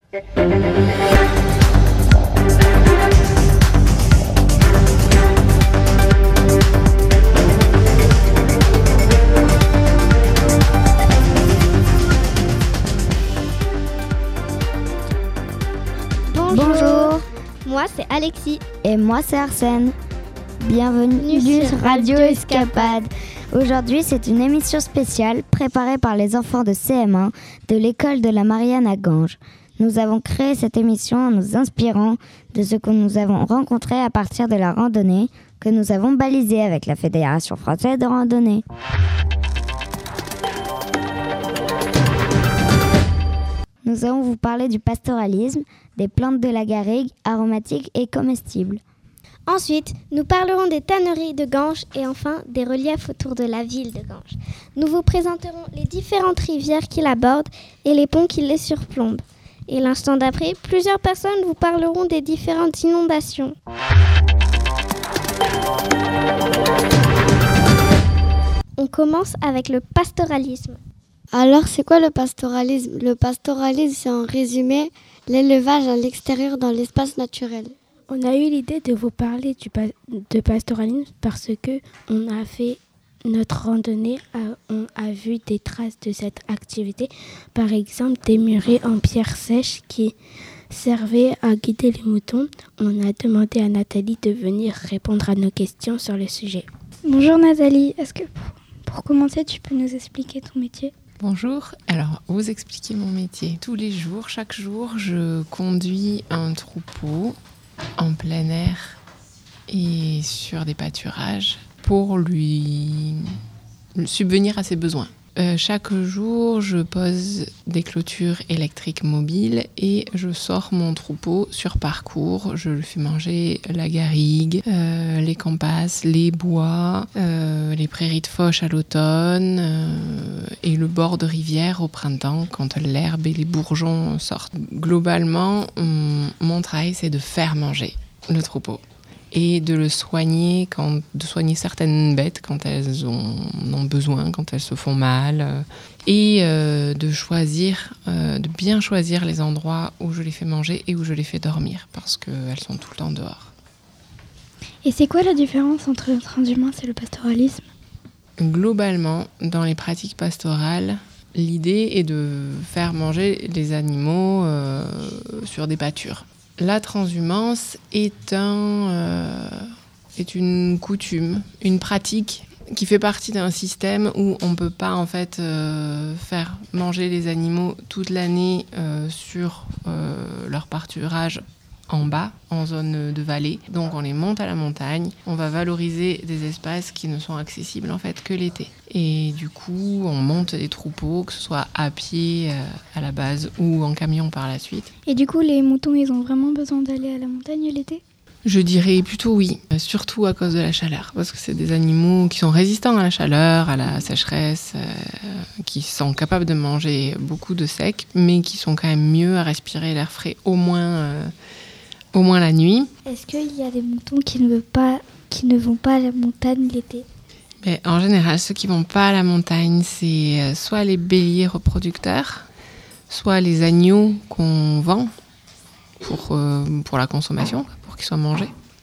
Bonjour, moi c'est Alexis. Et moi c'est Arsène. Bienvenue sur Radio Escapade. Aujourd'hui c'est une émission spéciale préparée par les enfants de CM1 de l'école de la Marianne à Ganges. Nous avons créé cette émission en nous inspirant de ce que nous avons rencontré à partir de la randonnée que nous avons balisée avec la Fédération française de randonnée. Nous allons vous parler du pastoralisme, des plantes de la garrigue, aromatiques et comestibles. Ensuite, nous parlerons des tanneries de Ganges et enfin des reliefs autour de la ville de Ganges. Nous vous présenterons les différentes rivières qui l'abordent et les ponts qui les surplombent. Et l'instant d'après, plusieurs personnes vous parleront des différentes inondations. On commence avec le pastoralisme. Alors, c'est quoi le pastoralisme ? Le pastoralisme, c'est en résumé l'élevage à l'extérieur dans l'espace naturel. On a eu l'idée de vous parler de pastoralisme parce que on a fait notre randonnée, on a vu des traces de cette activité. Par exemple, des murets en pierre sèche qui servaient à guider les moutons. On a demandé à Nathalie de venir répondre à nos questions sur le sujet. Bonjour Nathalie, est-ce que pour commencer, tu peux nous expliquer ton métier ? Bonjour, alors vous expliquer mon métier. Tous les jours, chaque jour, je conduis un troupeau en plein air et sur des pâturages pour lui subvenir à ses besoins. Chaque jour, je pose des clôtures électriques mobiles et je sors mon troupeau sur parcours. Je lui fais manger la garrigue, les campasses, les bois, les prairies de fauche à l'automne et le bord de rivière au printemps quand l'herbe et les bourgeons sortent. Globalement, mon travail, c'est de faire manger le troupeau et de le soigner, de soigner certaines bêtes quand elles en ont besoin, quand elles se font mal, et de bien choisir les endroits où je les fais manger et où je les fais dormir, parce qu'elles sont tout le temps dehors. Et c'est quoi la différence entre le transhumanisme et le pastoralisme ? Globalement, dans les pratiques pastorales, l'idée est de faire manger les animaux sur des pâtures. La transhumance est une coutume, une pratique qui fait partie d'un système où on ne peut pas en fait faire manger les animaux toute l'année sur leur pâturage en bas, en zone de vallée. Donc on les monte à la montagne, on va valoriser des espaces qui ne sont accessibles en fait que l'été. Et du coup, on monte des troupeaux, que ce soit à pied à la base ou en camion par la suite. Et du coup, les moutons, ils ont vraiment besoin d'aller à la montagne l'été ? Je dirais plutôt oui, surtout à cause de la chaleur, parce que c'est des animaux qui sont résistants à la chaleur, à la sécheresse, qui sont capables de manger beaucoup de sec, mais qui sont quand même mieux à respirer l'air frais au moins la nuit. Est-ce qu'il y a des moutons qui ne vont pas à la montagne l'été ? Mais en général, ceux qui ne vont pas à la montagne, c'est soit les béliers reproducteurs, soit les agneaux qu'on vend pour la consommation, pour qu'ils soient mangés,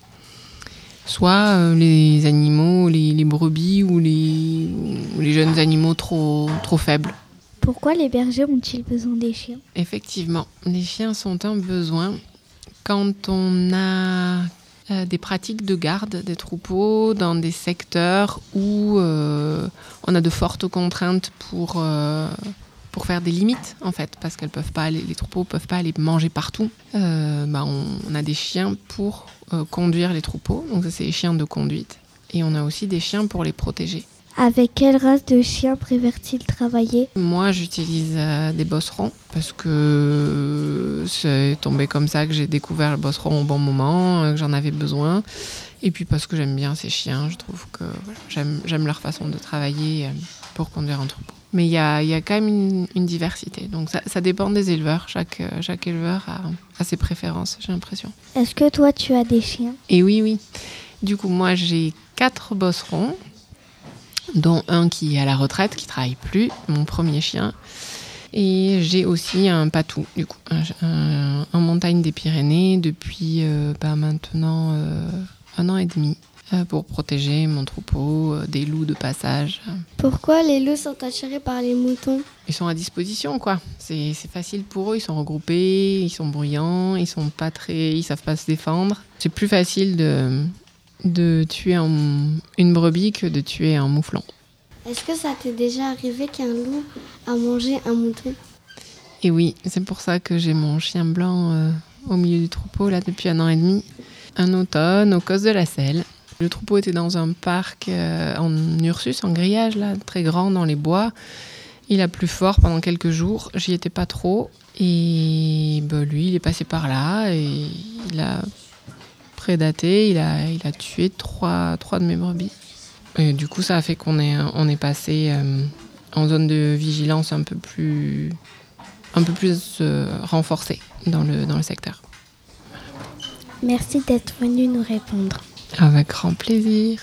soit les animaux, les brebis ou les jeunes animaux trop faibles. Pourquoi les bergers ont-ils besoin des chiens ? Effectivement, les chiens sont un besoin quand on a des pratiques de garde des troupeaux dans des secteurs où on a de fortes contraintes pour faire des limites en fait, parce qu'elles peuvent pas aller, les troupeaux peuvent pas aller manger partout. On a des chiens pour conduire les troupeaux, donc ça c'est les chiens de conduite, et on a aussi des chiens pour les protéger. Avec quelle race de chien préfère-t-il travailler ? Moi, j'utilise des bosserons parce que c'est tombé comme ça que j'ai découvert le bosseron au bon moment, que j'en avais besoin. Et puis parce que j'aime bien ces chiens, je trouve que j'aime leur façon de travailler pour conduire un troupeau. Mais il y a quand même une diversité. Donc ça dépend des éleveurs. Chaque éleveur a ses préférences, j'ai l'impression. Est-ce que toi, tu as des chiens ? Et oui. Du coup, moi, j'ai 4 bosserons, dont un qui est à la retraite, qui ne travaille plus, mon premier chien. Et j'ai aussi un patou, du coup, en montagne des Pyrénées depuis maintenant 1 an et demi. Pour protéger mon troupeau des loups de passage. Pourquoi les loups sont attirés par les moutons ? Ils sont à disposition, quoi. C'est facile pour eux, ils sont regroupés, ils sont bruyants, ils savent pas se défendre. C'est plus facile de tuer une brebis que de tuer un mouflon. Est-ce que ça t'est déjà arrivé qu'un loup a mangé un mouton ? Et oui, c'est pour ça que j'ai mon chien blanc au milieu du troupeau là depuis 1 an et demi. Un automne, aux Cosses de la Selle. Le troupeau était dans un parc en Ursus, en grillage, là, très grand dans les bois. Il a plu fort pendant quelques jours. J'y étais pas trop. Et lui, il est passé par là et il a prédaté. Il a tué 3 de mes brebis. Et du coup, ça a fait qu'on est passé en zone de vigilance un peu plus renforcée dans le secteur. Merci d'être venu nous répondre. Avec grand plaisir.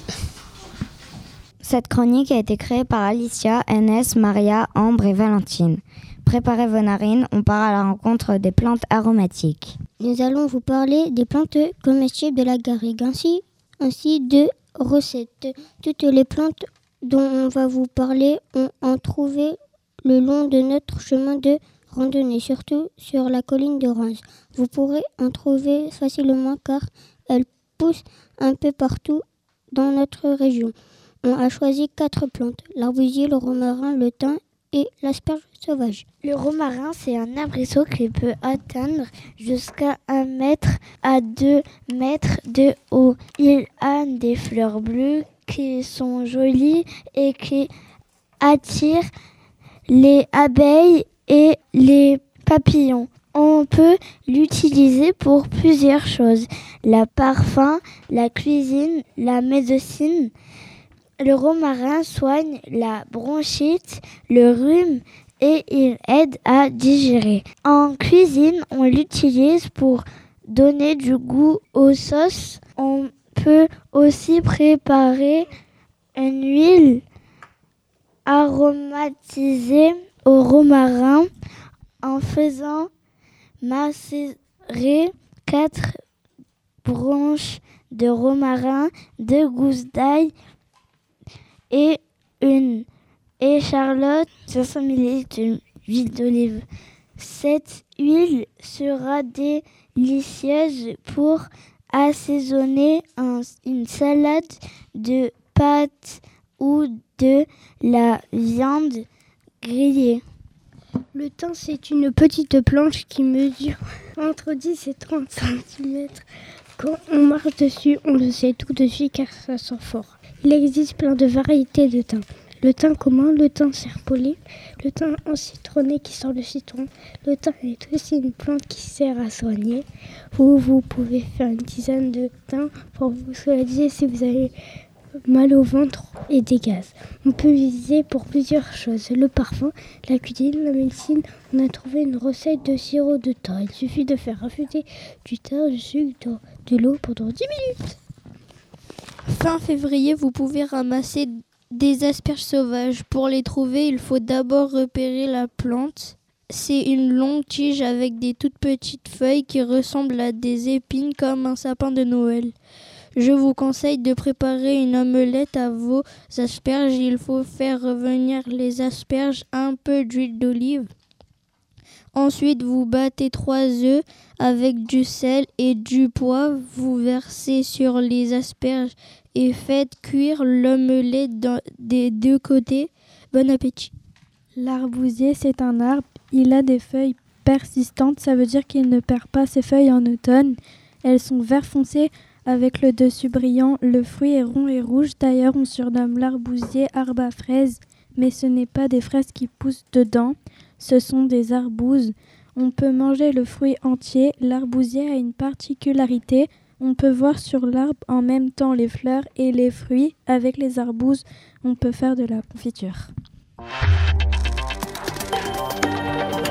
Cette chronique a été créée par Alicia, Enes, Maria, Ambre et Valentine. Préparez vos narines, on part à la rencontre des plantes aromatiques. Nous allons vous parler des plantes comestibles de la garrigue, ainsi de recettes. Toutes les plantes dont on va vous parler, on en trouvé le long de notre chemin de randonnée, surtout sur la colline de Reims. Vous pourrez en trouver facilement car elles poussent un peu partout dans notre région. On a choisi 4 plantes, l'arbousier, le romarin, le thym et l'asperge sauvage. Le romarin, c'est un arbrisseau qui peut atteindre jusqu'à 1 mètre à 2 mètres de haut. Il a des fleurs bleues qui sont jolies et qui attirent les abeilles et les papillons. On peut l'utiliser pour plusieurs choses. Le parfum, la cuisine, la médecine. Le romarin soigne la bronchite, le rhume et il aide à digérer. En cuisine, on l'utilise pour donner du goût aux sauces. On peut aussi préparer une huile aromatisée au romarin en faisant macérer 4 branches de romarin, 2 gousses d'ail et une échalote, 500 ml d'huile d'olive. Cette huile sera délicieuse pour assaisonner une salade de pâtes ou de la viande grillée. Le thym, c'est une petite plante qui mesure entre 10 et 30 cm. Quand on marche dessus, on le sait tout de suite car ça sent fort. Il existe plein de variétés de thym. Le thym commun, le thym serpolé, le thym encitronné qui sort le citron. Le thym est aussi une plante qui sert à soigner. Vous pouvez faire une tisane de thym pour vous soulager si vous avez mal au ventre et des gaz. On peut l'utiliser pour plusieurs choses. Le parfum, la cuisine, la médecine. On a trouvé une recette de sirop de thym. Il suffit de faire infuser du thym, du sucre, de l'eau pendant 10 minutes. Fin février, vous pouvez ramasser des asperges sauvages. Pour les trouver, il faut d'abord repérer la plante. C'est une longue tige avec des toutes petites feuilles qui ressemblent à des épines comme un sapin de Noël. Je vous conseille de préparer une omelette à vos asperges. Il faut faire revenir les asperges, un peu d'huile d'olive. Ensuite, vous battez 3 œufs avec du sel et du poivre. Vous versez sur les asperges et faites cuire l'omelette des 2 côtés. Bon appétit. L'arbousier, c'est un arbre. Il a des feuilles persistantes. Ça veut dire qu'il ne perd pas ses feuilles en automne. Elles sont vert foncé avec le dessus brillant. Le fruit est rond et rouge. D'ailleurs, on surnomme l'arbousier arbre à fraises. Mais ce n'est pas des fraises qui poussent dedans. Ce sont des arbouses. On peut manger le fruit entier. L'arbousier a une particularité. On peut voir sur l'arbre en même temps les fleurs et les fruits. Avec les arbouses, on peut faire de la confiture.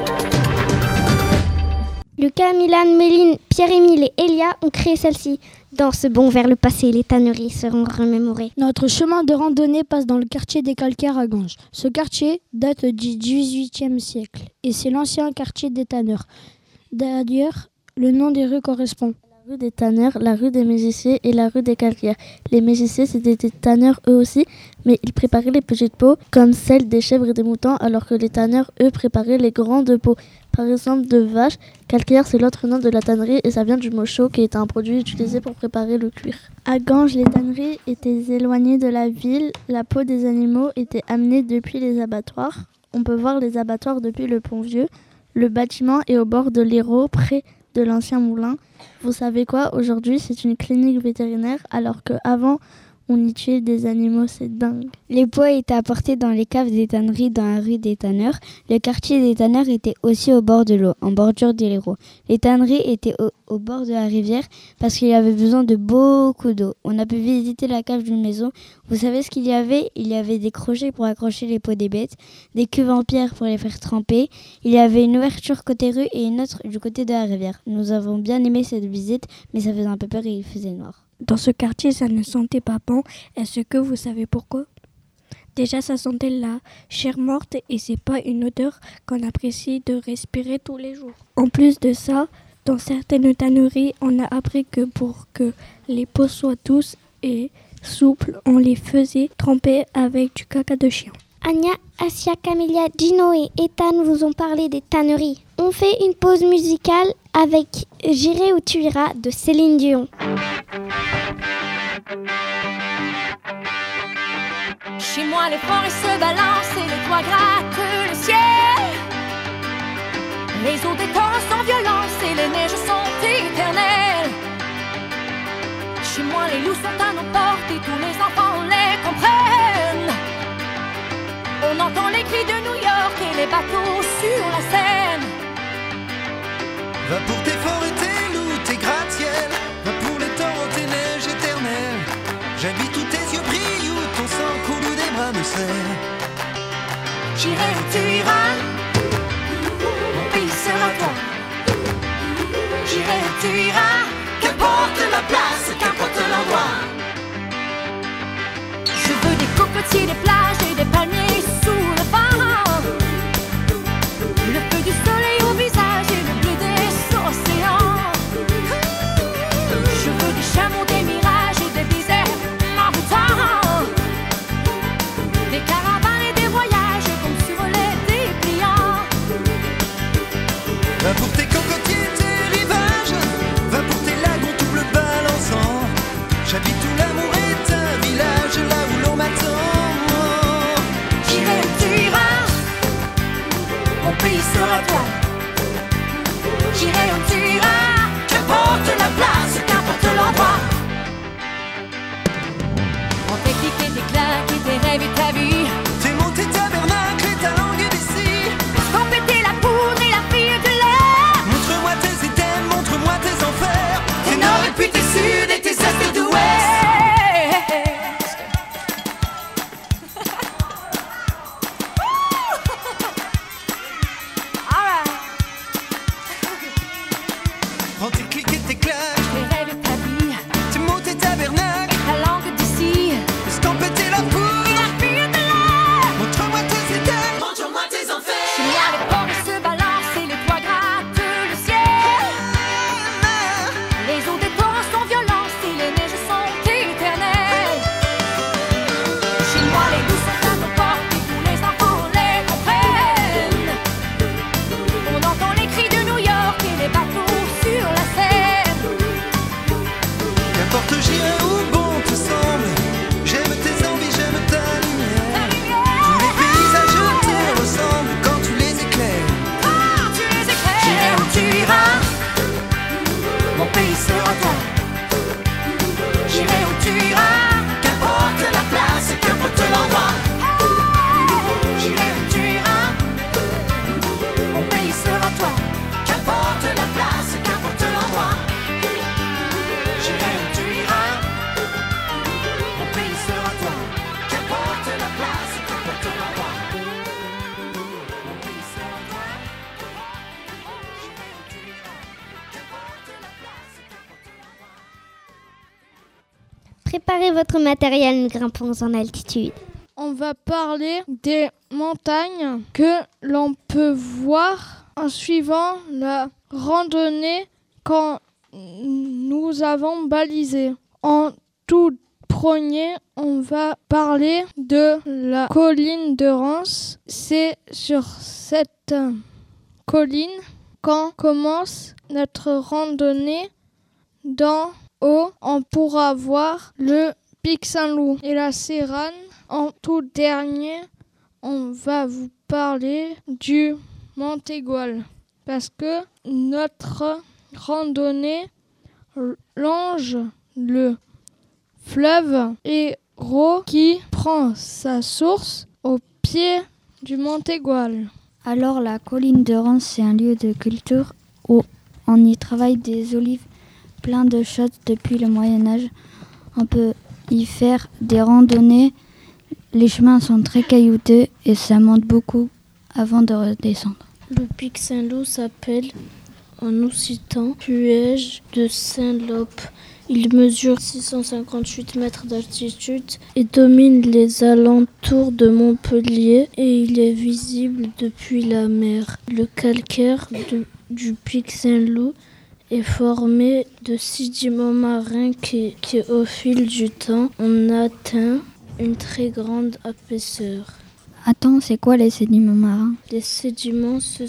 Lucas, Milan, Méline, Pierre-Émile et Elia ont créé celle-ci. Dans ce bond vers le passé, les tanneries seront remémorées. Notre chemin de randonnée passe dans le quartier des Calcaires à Ganges. Ce quartier date du XVIIIe siècle et c'est l'ancien quartier des tanneurs. D'ailleurs, le nom des rues correspond. La rue des tanneurs, la rue des mégissiers et la rue des calcaires. Les mégissiers, c'était des tanneurs eux aussi, mais ils préparaient les petites peaux comme celles des chèvres et des moutons, alors que les tanneurs, eux, préparaient les grandes peaux. Par exemple, de vache. Calcaire, c'est l'autre nom de la tannerie et ça vient du mot chaud qui est un produit utilisé pour préparer le cuir. À Ganges, les tanneries étaient éloignées de la ville. La peau des animaux était amenée depuis les abattoirs. On peut voir les abattoirs depuis le pont Vieux. Le bâtiment est au bord de l'Hérault, près de l'ancien moulin. Vous savez quoi? Aujourd'hui, c'est une clinique vétérinaire, alors qu'avant, on y tuait des animaux, c'est dingue. Les peaux étaient apportés dans les caves des tanneries dans la rue des tanneurs. Le quartier des tanneurs était aussi au bord de l'eau, en bordure de l'Hérault. Les tanneries étaient au bord de la rivière parce qu'il y avait besoin de beaucoup d'eau. On a pu visiter la cave d'une maison. Vous savez ce qu'il y avait? Il y avait des crochets pour accrocher les peaux des bêtes, des cuves en pierre pour les faire tremper. Il y avait une ouverture côté rue et une autre du côté de la rivière. Nous avons bien aimé cette visite, mais ça faisait un peu peur et il faisait noir. Dans ce quartier, ça ne sentait pas bon. Est-ce que vous savez pourquoi? Déjà, ça sentait la chair morte et c'est pas une odeur qu'on apprécie de respirer tous les jours. En plus de ça, dans certaines tanneries, on a appris que pour que les peaux soient douces et souples, on les faisait tremper avec du caca de chien. Anya, Asia, Camélia, Gino et Ethan vous ont parlé des tanneries. On fait une pause musicale avec J'irai où tu iras de Céline Dion. Chez moi les forêts se balancent et les toits grattent le ciel. Les eaux des torrents sont violentes et les neiges sont éternelles. Chez moi les loups sont à nos portes et tous les enfants les comprennent. On entend les cris de New York et les bateaux sur la Seine. Va pour tes forêts, tes loups, tes gratte-ciel. Va pour les torrents, tes neiges éternelles. J'habite où tes yeux brillent, où ton sang coule, où des bras me serrent. J'irai où tu iras, mon pays sera toi. J'irai où tu iras, qu'importe la place, qu'importe l'endroit. Je veux des cocotiers, des plages et des palmiers sous le vent. Le feu du soleil au visage et le bleu des océans. Je veux des chameaux, des mirages et des déserts envoûtants. Des caravanes et des voyages comme sur les dépliants. Va pour tes cocotiers, tes rivages. Va pour tes lagons tout bleu balançant. J'habite où l'amour est un village, là où l'on m'attend. J'irai où tu iras, mon pays sera toi. J'irai où tu iras, qu'importe la place, qu'importe l'endroit. On t'éclique et tes claques et tes rêves et ta vie. Tes mots, tes tabernacles et ta langue d'ici. Qu'on pétait la poudre et la fille de l'air. Montre-moi tes items, montre-moi tes enfers. Tes nord et puis tes sud et tes est et d'ouest. Prends tes clics et tes claques. Tes rêves et ta vie. Tes mots, tes tabernacles. Ta langue d'ici. Qu'on pétait la poudre et la fille de l'air. Montre-moi tes items, montre-moi tes enfers. Chez moi les forêts se balancent et les toits grattent le ciel. Les eaux des torrents sont violentes et les neiges sont éternelles. Chez moi les loups sont à nos portes et tous les enfants les comprennent. On entend les cris de New York et les bateaux sur la Seine. Préparez votre matériel, nous grimpons en altitude. On va parler des montagnes que l'on peut voir en suivant la randonnée quand nous avons balisé. En tout premier, on va parler de la colline de Rance. C'est sur cette colline qu'on commence notre randonnée. D'en haut, on pourra voir le pic Saint-Loup et la Séranne. En tout dernier, on va vous parler du Montégoal parce que notre randonnée longe le fleuve Hérault qui prend sa source au pied du Montégoal. Alors la colline de Rance, c'est un lieu de culture où on y travaille des olives plein de choses depuis le Moyen-Âge. On peut y faire des randonnées. Les chemins sont très caillouteux et ça monte beaucoup avant de redescendre. Le pic Saint-Loup s'appelle en occitan Puège de Saint-Lope. Il mesure 658 mètres d'altitude et domine les alentours de Montpellier et il est visible depuis la mer. Le calcaire du pic Saint-Loup est formé de sédiments marins qui au fil du temps ont atteint une très grande épaisseur. Attends, c'est quoi les sédiments marins ? Les sédiments, ce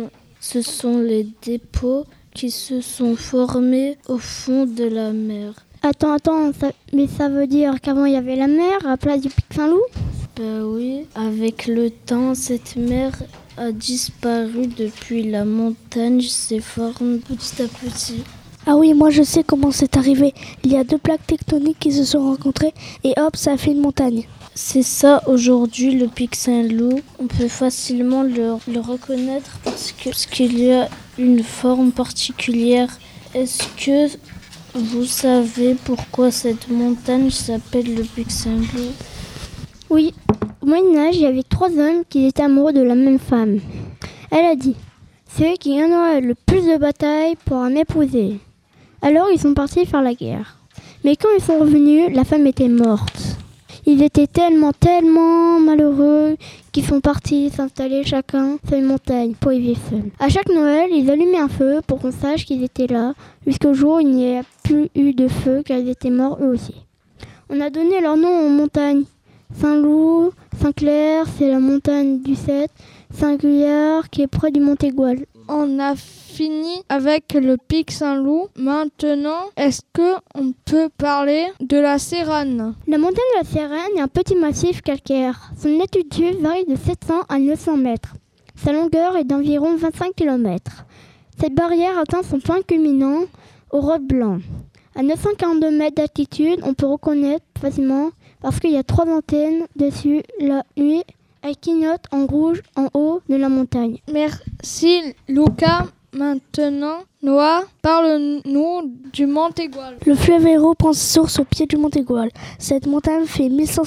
sont les dépôts qui se sont formés au fond de la mer. Attends, mais ça veut dire qu'avant il y avait la mer à la place du pic Saint-Loup ? Ben oui, avec le temps, cette mer a disparu depuis la montagne s'est formée petit à petit. Ah oui, moi je sais comment c'est arrivé. Il y a deux plaques tectoniques qui se sont rencontrées et hop, ça a fait une montagne. C'est ça aujourd'hui le pic Saint-Loup. On peut facilement le reconnaître parce qu'il y a une forme particulière. Est-ce que vous savez pourquoi cette montagne s'appelle le pic Saint-Loup ? Oui, au Moyen-Âge, il y avait 3 hommes qui étaient amoureux de la même femme. Elle a dit, c'est eux qui gagneraient le plus de batailles pour m'épouser. Alors ils sont partis faire la guerre. Mais quand ils sont revenus, la femme était morte. Ils étaient tellement malheureux qu'ils sont partis s'installer chacun sur une montagne pour y vivre seuls. À chaque Noël, ils allumaient un feu pour qu'on sache qu'ils étaient là, jusqu'au jour où il n'y a plus eu de feu car ils étaient morts eux aussi. On a donné leur nom aux montagnes. Saint-Loup, Saint-Clair, c'est la montagne du 7, Saint-Guyard qui est près du Montégoal. On a fini avec le pic Saint-Loup. Maintenant, est-ce qu'on peut parler de la Séranne ? La montagne de la Séranne est un petit massif calcaire. Son altitude varie de 700 à 900 mètres. Sa longueur est d'environ 25 km. Cette barrière atteint son point culminant au Roc Blanc. À 942 mètres d'altitude, on peut reconnaître facilement parce qu'il y a 3 antennes dessus la nuit. Elle clignote en rouge en haut de la montagne. Merci Lucas. Maintenant, Noah, parle-nous du Montégoal. Le fleuve Hérault prend sa source au pied du Montégoal. Cette montagne fait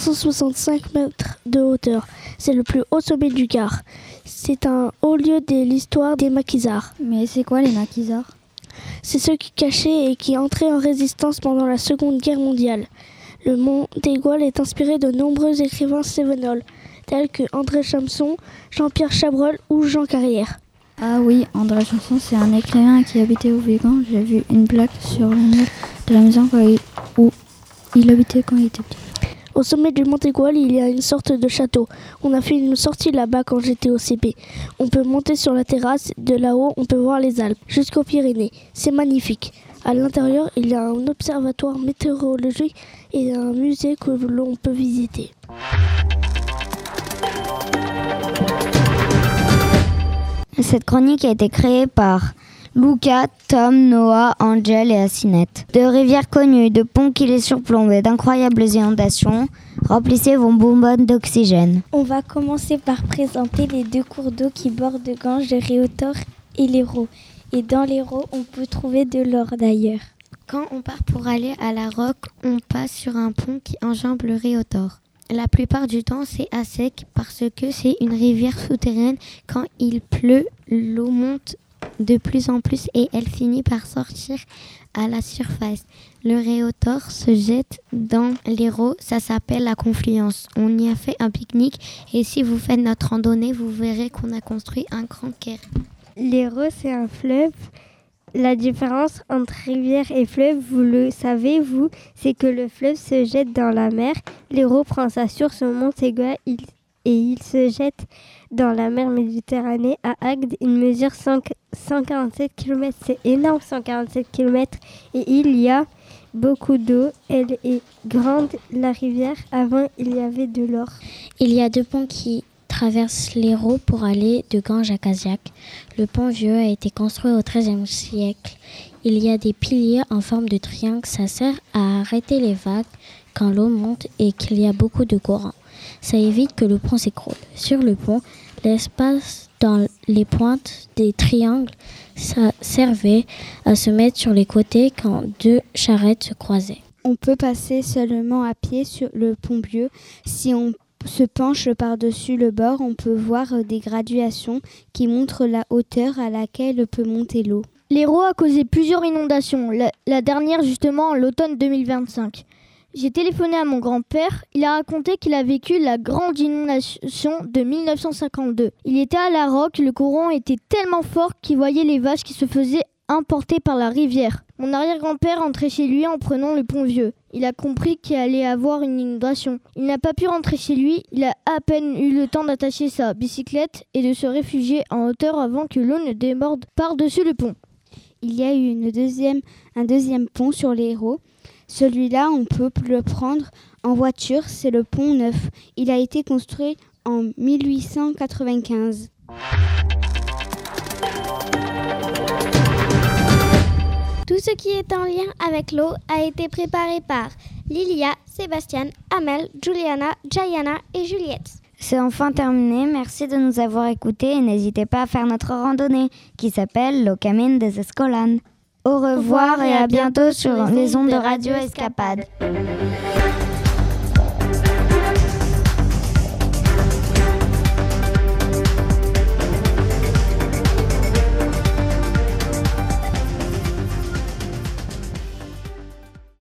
1565 mètres de hauteur. C'est le plus haut sommet du Gard. C'est un haut lieu de l'histoire des maquisards. Mais c'est quoi les maquisards ? C'est ceux qui cachaient et qui entraient en résistance pendant la Seconde Guerre mondiale. Le Montégoal est inspiré de nombreux écrivains cévenols, tels que André Champson, Jean-Pierre Chabrol ou Jean Carrière. Ah oui, André Champson, c'est un écrivain qui habitait au Végan. J'ai vu une plaque sur le mur de la maison où il habitait quand il était petit. Au sommet du Montégoal, il y a une sorte de château. On a fait une sortie là-bas quand j'étais au CP. On peut monter sur la terrasse. De là-haut, on peut voir les Alpes, jusqu'aux Pyrénées. C'est magnifique. À l'intérieur, il y a un observatoire météorologique et un musée que l'on peut visiter. Cette chronique a été créée par Lucas, Tom, Noah, Angel et Asinette. De rivières connues, de ponts qui les surplombent et d'incroyables inondations, remplissez vos bonbonnes d'oxygène. On va commencer par présenter les 2 cours d'eau qui bordent Ganges, le Réautor et l'Hérault. Et dans l'Hérault, on peut trouver de l'or d'ailleurs. Quand on part pour aller à la Roque, on passe sur un pont qui enjambe le Réautor. La plupart du temps, c'est à sec parce que c'est une rivière souterraine. Quand il pleut, l'eau monte de plus en plus et elle finit par sortir à la surface. Le Réautor se jette dans l'Hérault, ça s'appelle la confluence. On y a fait un pique-nique et si vous faites notre randonnée, vous verrez qu'on a construit un grand quai. L'Hérault, c'est un fleuve. La différence entre rivière et fleuve, vous le savez, vous, c'est que le fleuve se jette dans la mer. L'Hérault prend sa source au Mont Séguin et il se jette dans la mer Méditerranée à Agde. Il mesure 147 km. C'est énorme, 147 km. Et il y a beaucoup d'eau. Elle est grande, la rivière. Avant, il y avait de l'or. Il y a 2 ponts qui traversent l'Hérault pour aller de Ganges à Caziac. Le pont vieux a été construit au XIIIe siècle. Il y a des piliers en forme de triangle. Ça sert à arrêter les vagues quand l'eau monte et qu'il y a beaucoup de courant. Ça évite que le pont s'écroule. Sur le pont, l'espace dans les pointes des triangles, ça servait à se mettre sur les côtés quand 2 charrettes se croisaient. On peut passer seulement à pied sur le pont vieux. Si on se penche par-dessus le bord, on peut voir des graduations qui montrent la hauteur à laquelle peut monter l'eau. L'Hérault a causé plusieurs inondations, la dernière justement en l'automne 2025. J'ai téléphoné à mon grand-père, il a raconté qu'il a vécu la grande inondation de 1952. Il était à La Roque, le courant était tellement fort qu'il voyait les vaches qui se faisaient importer par la rivière. Mon arrière-grand-père rentrait chez lui en prenant le pont vieux. Il a compris qu'il allait avoir une inondation. Il n'a pas pu rentrer chez lui, il a à peine eu le temps d'attacher sa bicyclette et de se réfugier en hauteur avant que l'eau ne déborde par-dessus le pont. Il y a eu un deuxième pont sur l'Hérault. Celui-là, on peut le prendre en voiture, c'est le pont Neuf. Il a été construit en 1895. Tout ce qui est en lien avec l'eau a été préparé par Lilia, Sébastien, Amel, Juliana, Jayana et Juliette. C'est enfin terminé, merci de nous avoir écoutés et n'hésitez pas à faire notre randonnée qui s'appelle Le Camin des Escolan. Au revoir et à bientôt sur les ondes de Radio Escapade.